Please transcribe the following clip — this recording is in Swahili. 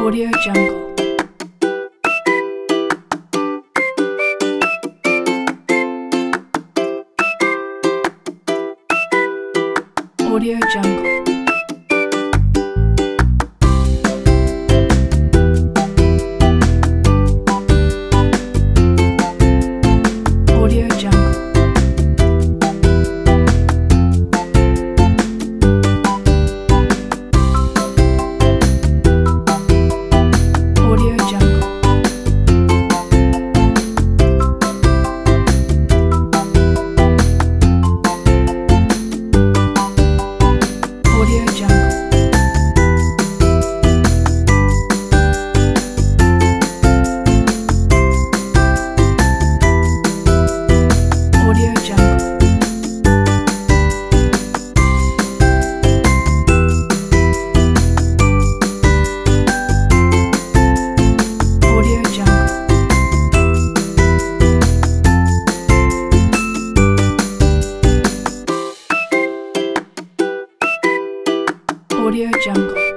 Audio Jungle. Audio Jungle. Audio Jungle. Audio Jungle. Audio Jungle. Audio Jungle. Audio Jungle. Audio Jungle.